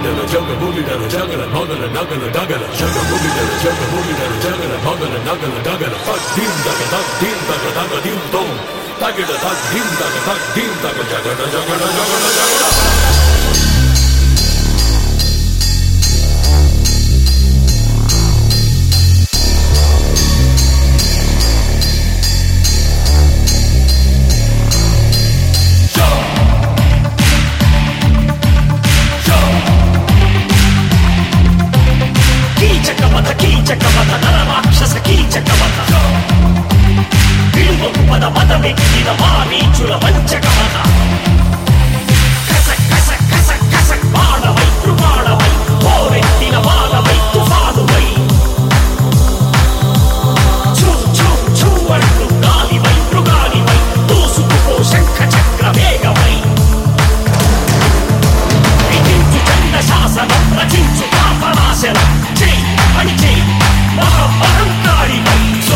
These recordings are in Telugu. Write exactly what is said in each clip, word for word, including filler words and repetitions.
మూగిటల జగ మూగిటల జగల మొగల నగల డగల జగ మూగిటల జగ మూగిటల జగల మొగల నగల డగల తక్ దీం దగ తక్ దీం దగ దగ దీం తోం తగిడ తక్ దీం దగ తక్ దీం దగ జగడ జగడ జగడ జగడ కీచకవధ నరరాక్షస కీచకవధ విలువకు పద మదమెక్కిన మారీచుల వంచకవధ కస కస కస కస బాణవై కృపాణవై పోరెత్తిన బాణవై తుఫానువై చూ చూ చూ అంటూ గాలివై మృగాలివై దూసుకుపో శంఖ చక్ర వేగమై విధించు చండ శాసనం రచించు పాపనాశనం జై అని జై మహా అహంకారివై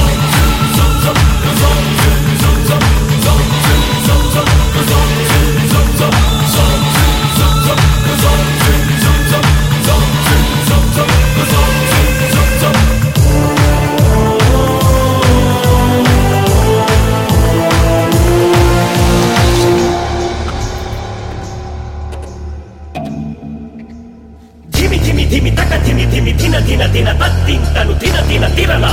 ధిమి ధిమి ధిమి తక ధిమి ధిమి ధిన ధిన ధిన తద్దింతను ధిన ధిన తిరల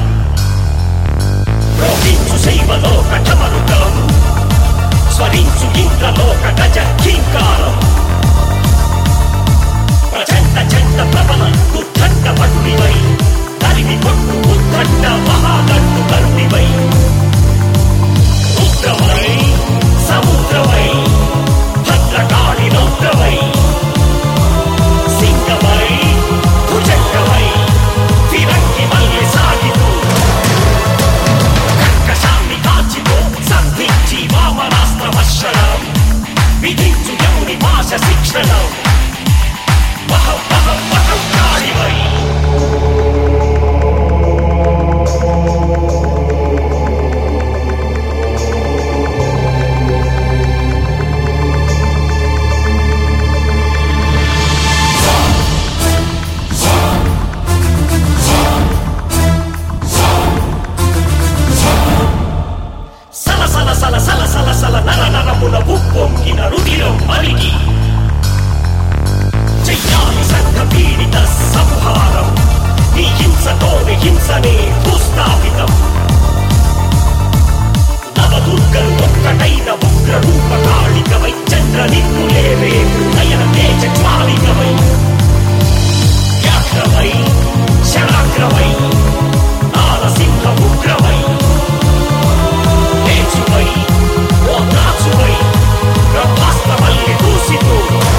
రోహించు శైవలోక ఠమరుగం స్వరించు ఇంద్రలోక గజ కింకారం ప్రచండ చండ ప్రబల ఉద్దండ పటుడివై తరిమి కొట్టు ఉద్దండ మహాదండు కరుడివై రుద్రవై సముద్రవై భద్రకాళి రౌద్రవై సింగవై భుజంగవై ఫిరంగి మల్లి సాగితూ కర్కశాన్ని కాచితో సంధించి వామనాస్త్ర వర్షణం విధించు యముని భాష శిక్షణం మహ మహ మహంకాళివై సల సల సల సల సల నర నరముల ఉప్పొంగిన రుధిరం మరిగి చెయ్యాలి సంఘ పీడిత సంహారం ఈ హింసతోని హింసనే భూస్థాపితం నవదుర్గలు ఒక్కటైన ఉగ్ర రూప కాళికవై చంద్ర నిప్పులేవే నయన తేజ జ్వాలికవై వ్యాఘ్రవై శరాగ్రవై నారసింహ ఉగ్రవై లేచువై ఓ నాచువై బ్రహ్మాస్త్రమల్లి దూసితూ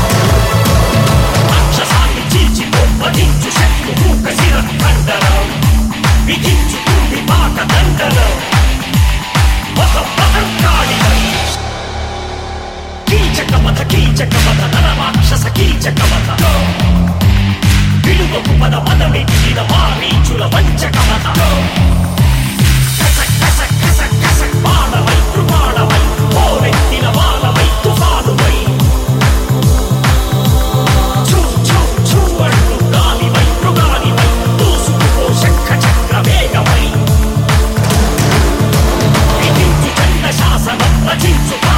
రాక్షసాన్ని చీల్చితో వధించు శక్తి మూక శిర ఖండనం విధించు కుండి పాక దండనం మహ మహంకాళివై కీచకవధ కీచకవధ నరరాక్షస కీచకవధ విలువకు పద మదమెక్కిన మారీచుల వంచకవధ కస కస కస కస బాణవై కృపాణవై పోరెత్తిన బాణవై తుఫానువై చూ చూ చూ అంటూ గాలివై మృగాలివై దూసుకుపో శంఖ చక్ర వేగమై విధించు చండ శాసనం రచించు